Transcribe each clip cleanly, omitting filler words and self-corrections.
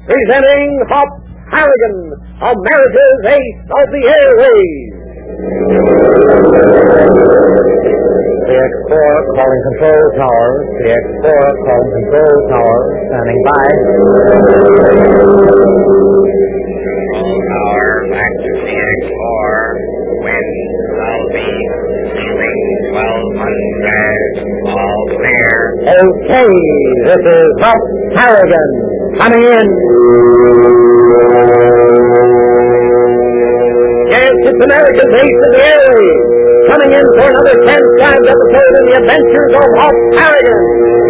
presenting Hop Harrigan, America's Ace of the Airways. CX-4 calling control tower. CX-4 calling control tower. Standing by. Control tower, back to CX-4. Wind southeast, ceiling 1200. All clear. Okay, this is Hop Harrigan coming in. Yes, it's America's Ace of the Airways, coming in for another transcribed episode in the adventures of Hop Harrigan.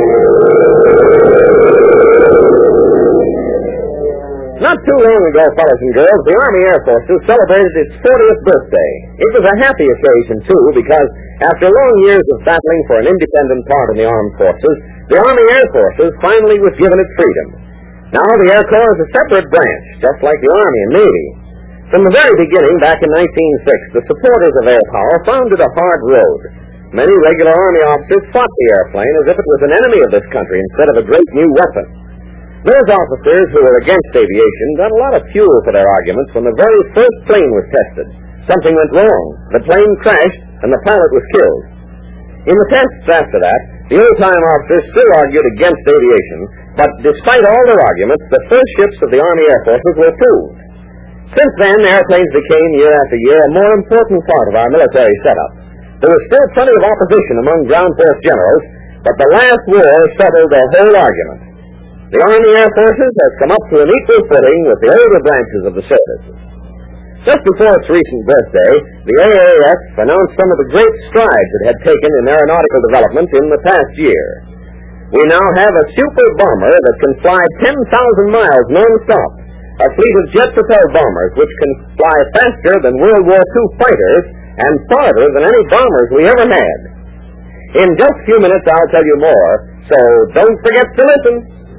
Not too long ago, fellas and girls, the Army Air Forces celebrated its 40th birthday. It was a happy occasion, too, because after long years of battling for an independent part in the armed forces, the Army Air Forces finally was given its freedom. Now the Air Corps is a separate branch, just like the Army and Navy. From the very beginning, back in 1906, the supporters of air power found it a hard road. Many regular Army officers fought the airplane as if it was an enemy of this country instead of a great new weapon. Those officers who were against aviation got a lot of fuel for their arguments when the very first plane was tested. Something went wrong. The plane crashed, and the pilot was killed. In the tests after that, the old-time officers still argued against aviation, but despite all their arguments, the first ships of the Army Air Forces were approved. Since then, airplanes became, year after year, a more important part of our military setup. There was still plenty of opposition among ground force generals, but the last war settled the whole argument. The Army Air Forces has come up to an equal footing with the older branches of the service. Just before its recent birthday, the AAF announced some of the great strides it had taken in aeronautical development in the past year. We now have a super bomber that can fly 10,000 miles non-stop, a fleet of jet-propelled bombers which can fly faster than World War II fighters and farther than any bombers we ever had. In just a few minutes, I'll tell you more, so don't forget to listen.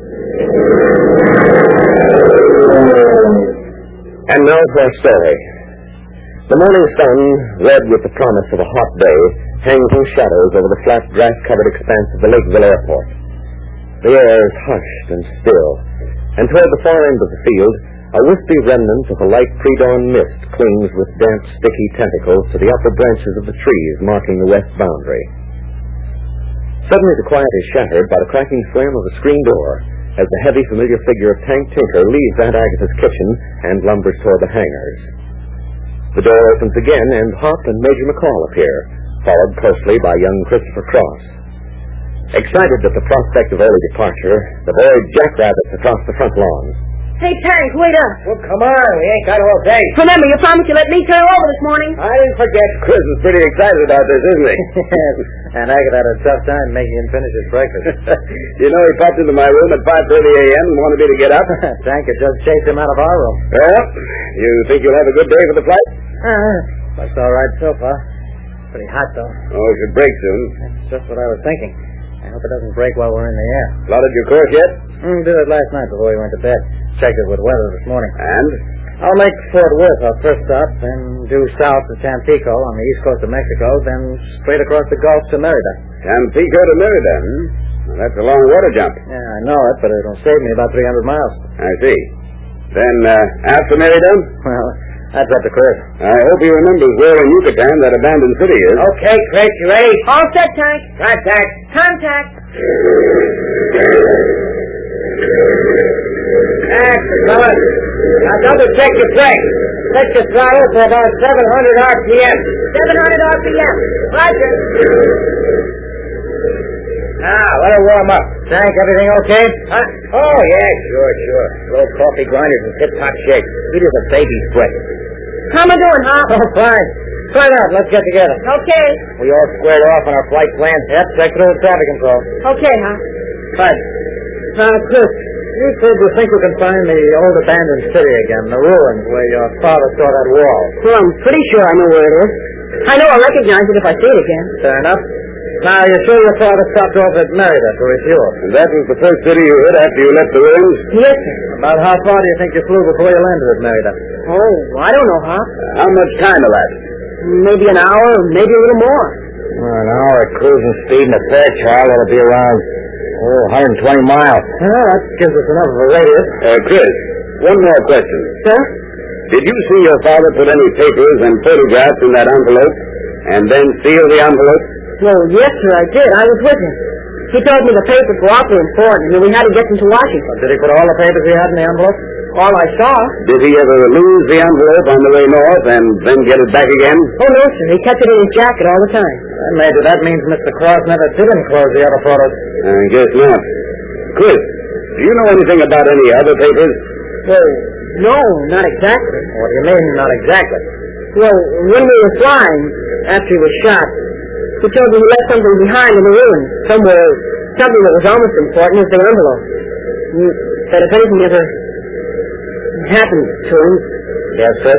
And now for our story. The morning sun, red with the promise of a hot day, hangs in shadows over the flat, grass-covered expanse of the Lakeville Airport. The air is hushed and still, and toward the far end of the field, a wispy remnant of a light pre-dawn mist clings with damp, sticky tentacles to the upper branches of the trees marking the west boundary. Suddenly the quiet is shattered by the cracking slam of a screen door as the heavy, familiar figure of Tank Tinker leaves Aunt Agatha's kitchen and lumbers toward the hangars. The door opens again, and Hop and Major McCall appear, followed closely by young Christopher Cross. Excited at the prospect of early departure, the boy jackrabbits across the front lawn. Hey, Tank, wait up. Well, come on. We ain't got all day. Remember, you promised you let me turn over this morning. I didn't forget. Chris is pretty excited about this, isn't he? And Agatha had a tough time making him finish his breakfast. You know, he popped into my room at 5:30 a.m. and wanted me to get up. Tank had just chased him out of our room. Well, you think you'll have a good day for the flight? Looks all right so far. Pretty hot, though. Oh, it should break soon. That's just what I was thinking. I hope it doesn't break while we're in the air. Plotted your course yet? Did it last night before we went to bed. Checked it with weather this morning. And? I'll make Fort Worth our first stop, then due south to Tampico on the east coast of Mexico, then straight across the Gulf to Merida. Tampico to Merida, Well, that's a long water jump. Yeah, I know it, but it'll save me about 300 miles. I see. Then, after Merida? Well, that's up to Chris. I hope he remembers where in Yucatan that abandoned city is. Okay, Chris, you ready? All set, Tank. Contact. Contact. That's the fella. Now, double check your brakes. Set your throttle for about 700 RPM. 700 RPM. Roger. Now, let her warm up. Tank, everything okay? Huh? Oh, yeah, sure. Low coffee grinders in tip-top shape. Sweet as a baby's breath. How am I doing, Hop? Oh, fine. Sign out. Let's get together. Okay. We all squared off on our flight plan? Yep, check through the traffic control. Okay, Hop. Fine. Chris, you said you think you can find the old abandoned city again, the ruins where your father saw that wall. Well, I'm pretty sure I know where it is. I know I'll recognize it if I see it again. Fair enough. Now, you're sure your father stopped off at Merida to refuel? And that was the first city you hit after you left the ruins? Yes, sir. About how far do you think you flew before you landed at Merida? Oh, I don't know, Hop. How much time elapsed? Maybe an hour, maybe a little more. Well, an hour at cruising speed in a Fairchild ought to be around Oh, 120 miles. Well, that gives us enough of a radius. Chris, one more question. Sir? Did you see your father put any papers and photographs in that envelope and then seal the envelope? Well, yes, sir, I did. I was with him. He told me the papers were awfully important and that we had to get them to Washington. Did he put all the papers he had in the envelope? All I saw. Did he ever lose the envelope on the way north and then get it back again? Oh, no, sir. He kept it in his jacket all the time. Well, Major, that means Mr. Cross never did enclose the other photos. I guess not. Chris, do you know anything about any other papers? Well, no, not exactly. What do you mean, not exactly? Well, when we were flying, after he was shot, he told me he left something behind in the ruins, somewhere, something that was almost important as the envelope. He said if anything ever happened to him, Yes, sir.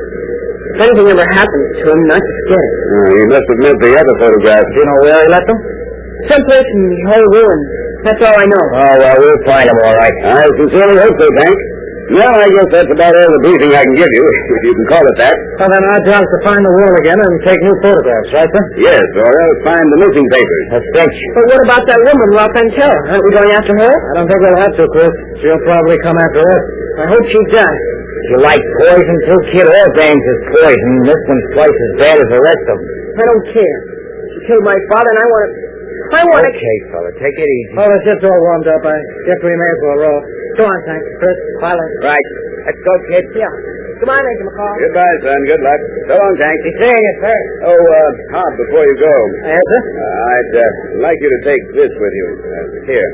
if anything ever happened to him, not to forget it. He must have meant the other photographs. Do you know where he left them? Someplace in the whole ruins. That's all I know. Oh, well, we'll find him all right. I sincerely hope so, Hank. Well, I guess that's about all the briefing I can give you, if you can call it that. Well, then our job's to find the wall again and take new photographs, right, sir? Yes, or else find the missing papers. That's Finch. But what about that woman, Rapunzel? Aren't we going after her? I don't think we'll have to, Chris. She'll probably come after us. I hope she does. You like poison, too, kid? All gangs is poison. This one's twice as bad as the rest of them. I don't care. She killed my father, and I want to... Okay, fella, take it easy. Well, the ship's all warmed up. I guess we may as well roll. Go on, Hank. Chris, pilot. Right. Let's go, kid. Yeah. Goodbye, Major McCall. Goodbye, son. Good luck. So long, Hank. Be seeing you, sir. Oh, Hop, before you go, Yes, sir? I'd like you to take this with you. Here.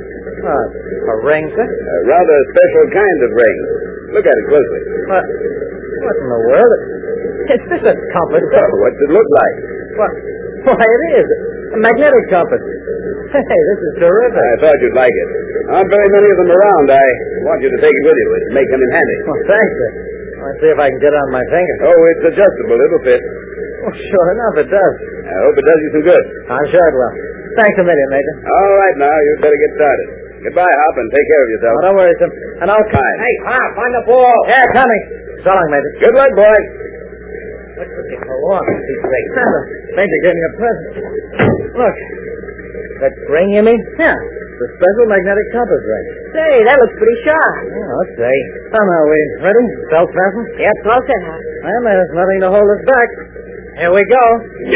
A ring, sir? A rather special kind of ring. Look at it closely. What in the world? Is this a compass? Oh, what's it look like? What? Why, it is. A magnetic compass. Hey, this is terrific. I thought you'd like it. Aren't very many of them around. I want you to take it with you. It may come in handy. Well, thanks, sir. Let's see if I can get it on my finger. Oh, it's adjustable. It'll fit. Well, sure enough, it does. I hope it does you some good. I'm sure it will. Thanks a million, Major. All right, now, you'd better get started. Goodbye, Hop, and take care of yourself. Oh, don't worry, sir. And I'll come. Fine. Hey, Hop, find the ball. Yeah, coming. So long, Major. Good luck, boy. What took you so long? He's great. Major gave me a present. Look. That ring, you mean? Yeah. The special magnetic compass ring. Say, that looks pretty sharp. Oh, let's see. Somehow we ready? Belt fastened? Yep, all set, Hop. Well, there's nothing to hold us back. Here we go.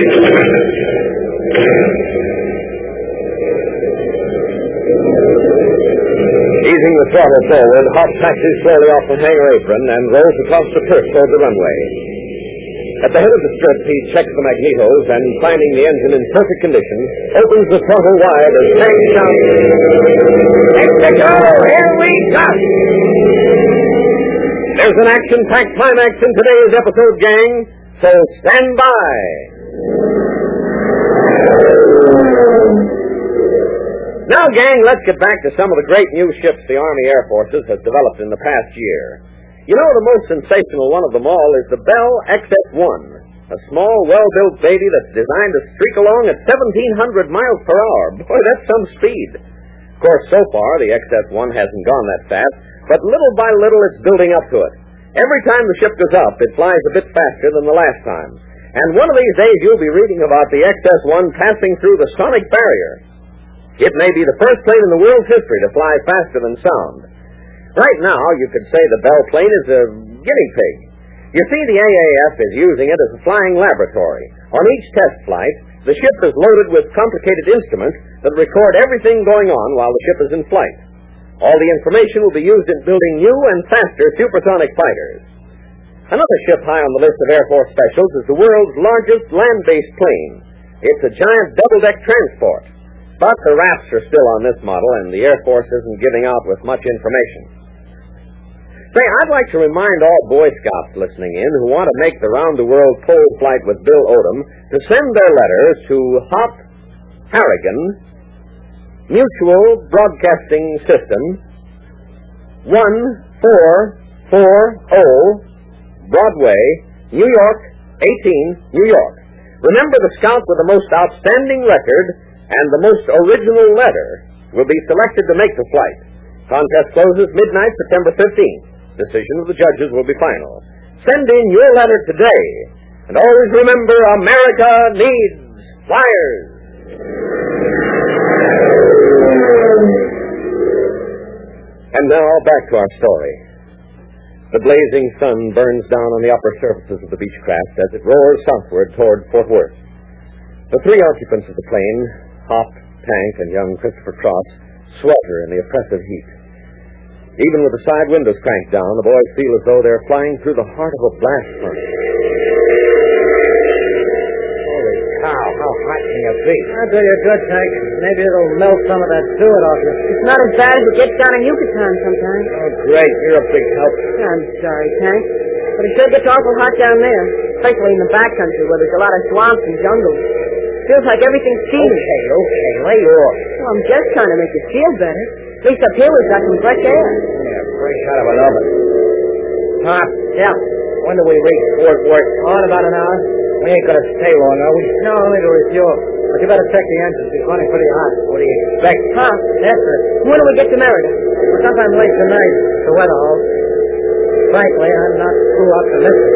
Easing the throttle forward, Hop taxis slowly off the hangar apron and rolls across the turf toward the runway. At the head of the strip, he checks the magnetos and, finding the engine in perfect condition, opens the throttle wide as Hank shouts, Mexico, here we come. "There's an action-packed climax in today's episode, gang, so stand by." Now, gang, let's get back to some of the great new ships the Army Air Forces has developed in the past year. You know, the most sensational one of them all is the Bell XS-1, a small, well-built baby that's designed to streak along at 1,700 miles per hour. Boy, that's some speed. Of course, so far, the XS-1 hasn't gone that fast, but little by little it's building up to it. Every time the ship goes up, it flies a bit faster than the last time. And one of these days, you'll be reading about the XS-1 passing through the sonic barrier. It may be the first plane in the world's history to fly faster than sound. Right now, you could say the Bell plane is a guinea pig. You see, the AAF is using it as a flying laboratory. On each test flight, the ship is loaded with complicated instruments that record everything going on while the ship is in flight. All the information will be used in building new and faster supersonic fighters. Another ship high on the list of Air Force specials is the world's largest land-based plane. It's a giant double-deck transport. But the wraps are still on this model, and the Air Force isn't giving out with much information. Say, I'd like to remind all Boy Scouts listening in who want to make the round-the-world pole flight with Bill Odom to send their letters to Hop Harrigan, Mutual Broadcasting System, 1440 Broadway, New York, 18, New York. Remember, the scout with the most outstanding record and the most original letter will be selected to make the flight. Contest closes midnight, September 15th. Decision of the judges will be final. Send in your letter today. And always remember, America needs flyers. And now back to our story. The blazing sun burns down on the upper surfaces of the Beechcraft as it roars southward toward Fort Worth. The three occupants of the plane, Hop, Tank, and young Christopher Cross, swelter in the oppressive heat. Even with the side windows cranked down, the boys feel as though they're flying through the heart of a blast furnace. Holy cow, how hot can you be? I'll do you good, Tank. Maybe it'll melt some of that suet off you. It's not as bad as it gets down in Yucatan sometimes. Oh, great. You're a big help. I'm sorry, Tank. But it sure gets awful hot down there, especially in the backcountry where there's a lot of swamps and jungles. Feels like everything's steamy. Okay, lay off. Well, I'm just trying to make you feel better. At least up here we've got some fresh air. Yeah, fresh out of an oven. Pop, Yeah. when do we reach Fort Worth? On about an hour. We ain't gonna stay long, are we? No, only to refuel. But you better check the engines. It's running pretty hot. What do you expect? Huh? That's it. When do we get to Merida? Well, sometime late tonight, the weather holds. Frankly, I'm not too optimistic.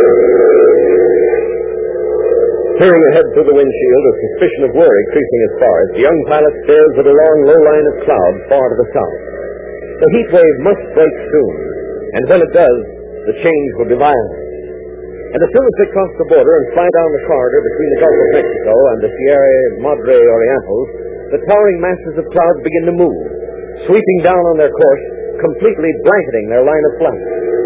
Peering ahead through the windshield, a suspicion of worry creeping as far as the young pilot stares at a long, low line of clouds far to the south. The heat wave must break soon, and when it does, the change will be violent. And as soon as they cross the border and fly down the corridor between the Gulf of Mexico and the Sierra Madre Orientals, the towering masses of clouds begin to move, sweeping down on their course, completely blanketing their line of flight.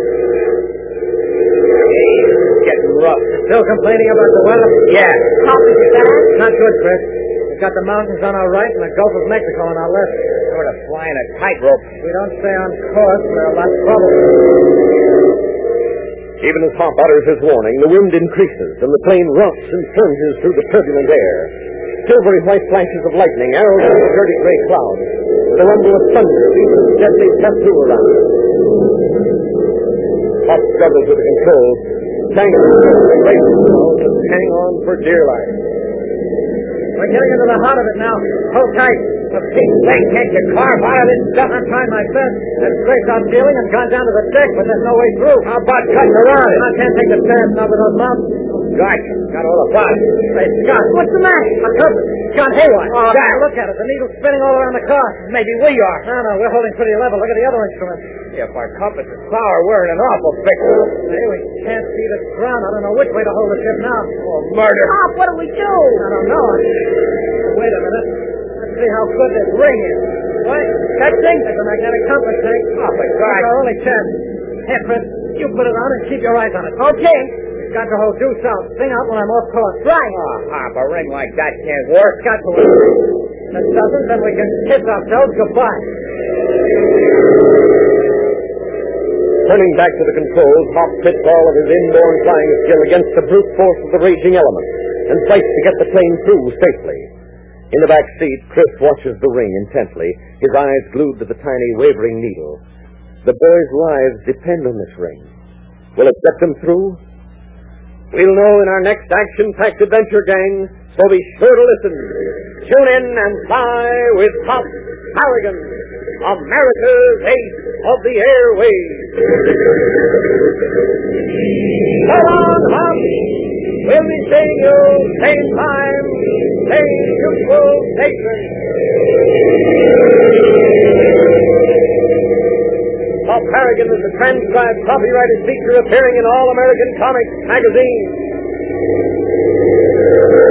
Getting rough. Still complaining about the weather? Yeah. How is it bad? Not good, Chris. We've got the mountains on our right and the Gulf of Mexico on our left. Sort of flying a tightrope. If we don't stay on course, we're a lot of trouble. Even as Hop utters his warning, the wind increases, and the plane rocks and plunges through the turbulent air. Silvery white flashes of lightning arrow through the dirty gray clouds, with a rumble of thunder beats a deadly tattoo around it. Hop struggles with the controls. Tank and races to hang on for dear life. We're getting into the heart of it now. Hold tight. For Pete's sake, can't you carve out of this stuff? I'm trying my best. I've scraped out ceiling and gone down to the deck, but there's no way through. How about cutting around it? I can't take the chance now with those mountains. Gotcha. Got all about it. Hey, Scott, what's the matter? My compass. It's gone haywire. Oh, Dad, look at it. The needle's spinning all around the car. Maybe we are. No, we're holding pretty level. Look at the other instruments. If our compass is sour, we're in an awful fix. Hey, we can't see the ground. I don't know which way to hold the ship now. Oh, murder. Hop, what do we do? I don't know. Wait a minute. Let's see how good this ring is. What? That thing? It's a magnetic compass, Hank. Oh, my God. That's our only chance. Here, Chris, you put it on and keep your eyes on it. Okay. It's got to hold due south. Sing out when I'm off course. Right. Oh, Hop, a ring like that can't work. It's got to work. If it doesn't, then we can kiss ourselves goodbye. Turning back to the controls, Hop pits all of his inborn flying skill against the brute force of the raging element and fights to get the plane through safely. In the back seat, Chris watches the ring intently, his eyes glued to the tiny wavering needle. The boys' lives depend on this ring. Will it get them through? We'll know in our next action-packed adventure, gang, so be sure to listen. Tune in and fly with Hop Harrigan, America's ace of the airways. So long, Hop. We'll be seeing you same time, same useful station. Hop Harrigan is a transcribed, copyrighted feature appearing in All American Comics magazine.